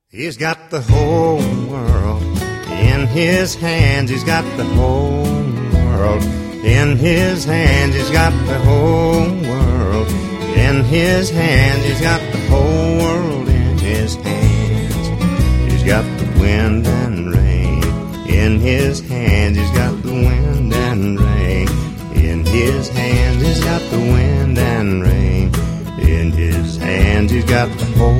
He's got the whole world in his hands. He's got the whole world in his hands. He's got the whole world in his hands. He's got the whole world in his hands. He's got the wind and rain in his hands. He's got the wind and rain in his hands. He's got the wind and rain in his hands. He's got the whole